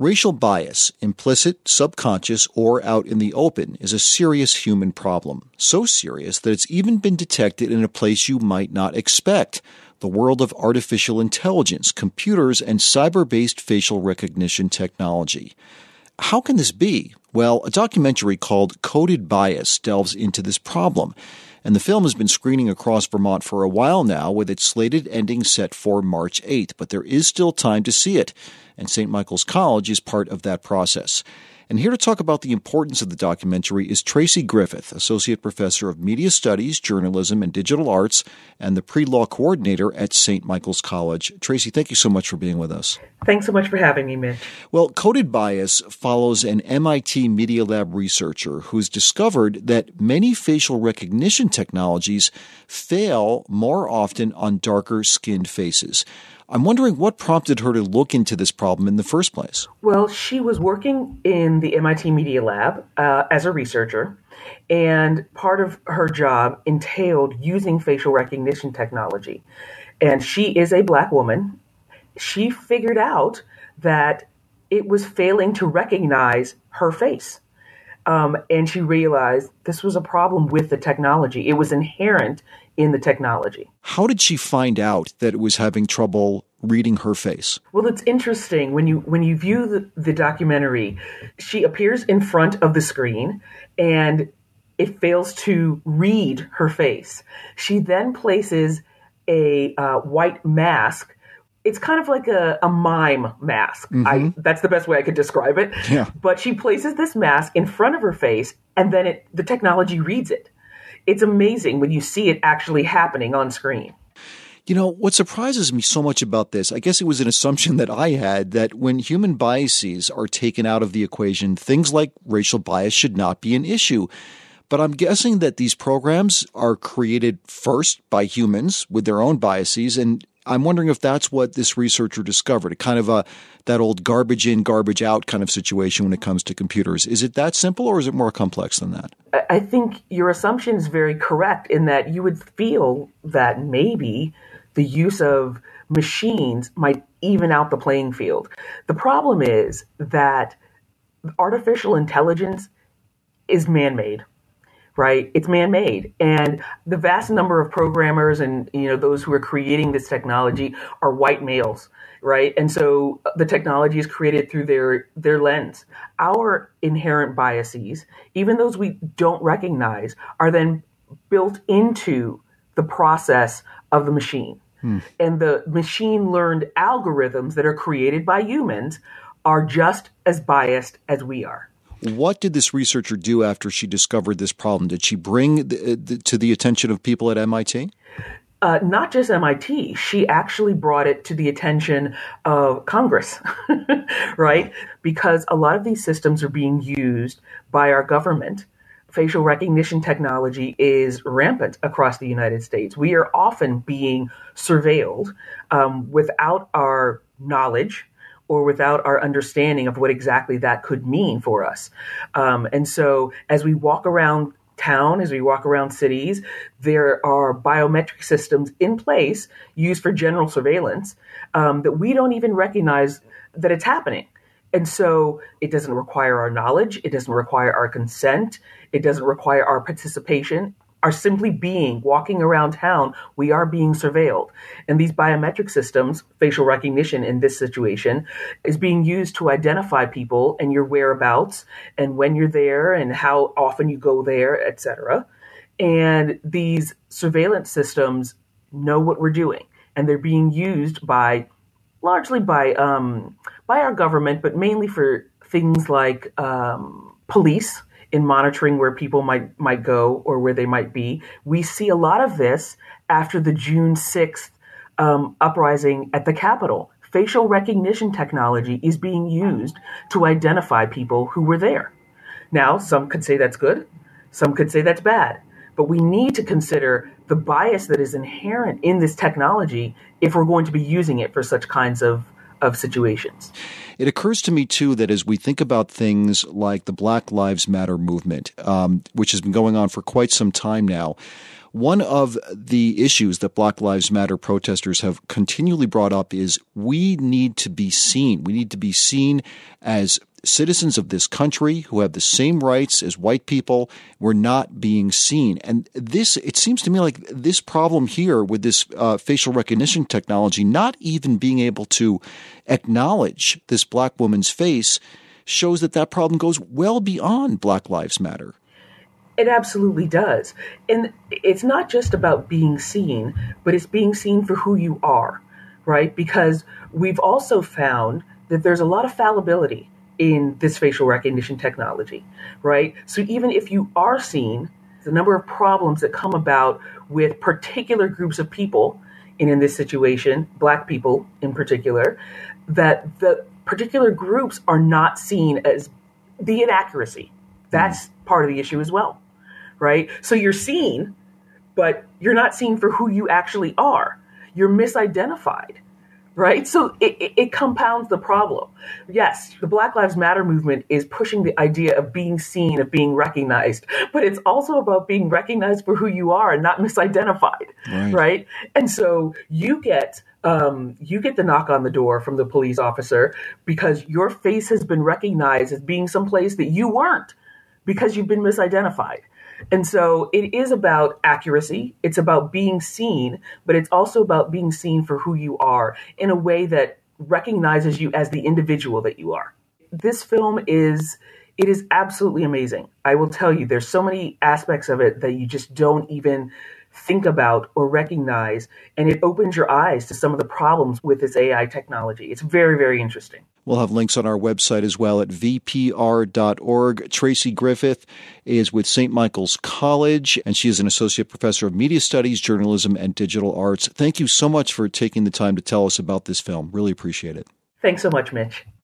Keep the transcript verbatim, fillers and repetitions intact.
Racial bias, implicit, subconscious, or out in the open, is a serious human problem. So serious that it's even been detected in a place you might not expect: the world of artificial intelligence, computers, and cyber-based facial recognition technology. How can this be? Well, a documentary called Coded Bias delves into this problem. And the film has been screening across Vermont for a while now, with its slated ending set for March eighth. But there is still time to see it, and Saint Michael's College is part of that process. And here to talk about the importance of the documentary is Tracy Griffith, Associate Professor of Media Studies, Journalism, and Digital Arts, and the Pre-Law Coordinator at Saint Michael's College. Tracy, thank you so much for being with us. Thanks so much for having me, Mitch. Well, Coded Bias follows an M I T Media Lab researcher who's discovered that many facial recognition technologies fail more often on darker-skinned faces. I'm wondering what prompted her to look into this problem in the first place. Well, she was working in the M I T Media Lab uh, as a researcher, and part of her job entailed using facial recognition technology. And she is a Black woman. She figured out that it was failing to recognize her face. Um, and she realized this was a problem with the technology. It was inherent in the technology. How did she find out that it was having trouble reading her face? Well, it's interesting. When you when you view the, the documentary, she appears in front of the screen and it fails to read her face. She then places a uh, white mask. It's kind of like a, a mime mask. Mm-hmm. I, that's the best way I could describe it. Yeah. But she places this mask in front of her face, and then it, the technology reads it. It's amazing when you see it actually happening on screen. You know, what surprises me so much about this, I guess it was an assumption that I had, that when human biases are taken out of the equation, things like racial bias should not be an issue. But I'm guessing that these programs are created first by humans with their own biases, and I'm wondering if that's what this researcher discovered, a kind of a that old garbage in, garbage out kind of situation when it comes to computers. Is it that simple, or is it more complex than that? I think your assumption is very correct in that you would feel that maybe the use of machines might even out the playing field. The problem is that artificial intelligence is man-made. Right? It's man-made. And the vast number of programmers and, you know, those who are creating this technology are white males, right? And so the technology is created through their, their lens. Our inherent biases, even those we don't recognize, are then built into the process of the machine. Hmm. And the machine learned algorithms that are created by humans are just as biased as we are. What did this researcher do after she discovered this problem? Did she bring the, the, to the attention of people at M I T? Uh, not just M I T. She actually brought it to the attention of Congress, right? Because a lot of these systems are being used by our government. Facial recognition technology is rampant across the United States. We are often being surveilled um, without our knowledge or without our understanding of what exactly that could mean for us. Um, and so as we walk around town, as we walk around cities, there are biometric systems in place used for general surveillance um, that we don't even recognize that it's happening. And so it doesn't require our knowledge. It doesn't require our consent. It doesn't require our participation. Are simply being, walking around town, we are being surveilled. And these biometric systems, facial recognition in this situation, is being used to identify people and your whereabouts and when you're there and how often you go there, et cetera. And these surveillance systems know what we're doing. And they're being used by, largely by, um, by our government, but mainly for things like um, police, in monitoring where people might might go or where they might be. We see a lot of this after the June sixth um, uprising at the Capitol. Facial recognition technology is being used to identify people who were there. Now, some could say that's good. Some could say that's bad. But we need to consider the bias that is inherent in this technology if we're going to be using it for such kinds of of situations. It occurs to me, too, that as we think about things like the Black Lives Matter movement, um, which has been going on for quite some time now, One of the issues that Black Lives Matter protesters have continually brought up is we need to be seen. We need to be seen as citizens of this country who have the same rights as white people. We're not being seen. And this, it seems to me like this problem here with this uh, facial recognition technology, not even being able to acknowledge this black woman's face, shows that that problem goes well beyond Black Lives Matter. It absolutely does. And it's not just about being seen, but it's being seen for who you are, right? Because we've also found that there's a lot of fallibility in this facial recognition technology, right? So even if you are seen, the number of problems that come about with particular groups of people, and in this situation, Black people in particular, that the particular groups are not seen as the inaccuracy. That's part of the issue as well, right? So you're seen, but you're not seen for who you actually are. You're misidentified. Right? So it, it, it compounds the problem. Yes, the Black Lives Matter movement is pushing the idea of being seen, of being recognized, but it's also about being recognized for who you are and not misidentified. Right? right? And so you get um, you get the knock on the door from the police officer because your face has been recognized as being someplace that you weren't because you've been misidentified. And so it is about accuracy. It's about being seen, but it's also about being seen for who you are in a way that recognizes you as the individual that you are. This film is, it is absolutely amazing. I will tell you, there's so many aspects of it that you just don't even think about or recognize, and it opens your eyes to some of the problems with this A I technology. It's very, very interesting. We'll have links on our website as well at v p r dot org. Tracy Griffith is with Saint Michael's College, and she is an associate professor of media studies, journalism, and digital arts. Thank you so much for taking the time to tell us about this film. Really appreciate it. Thanks so much, Mitch.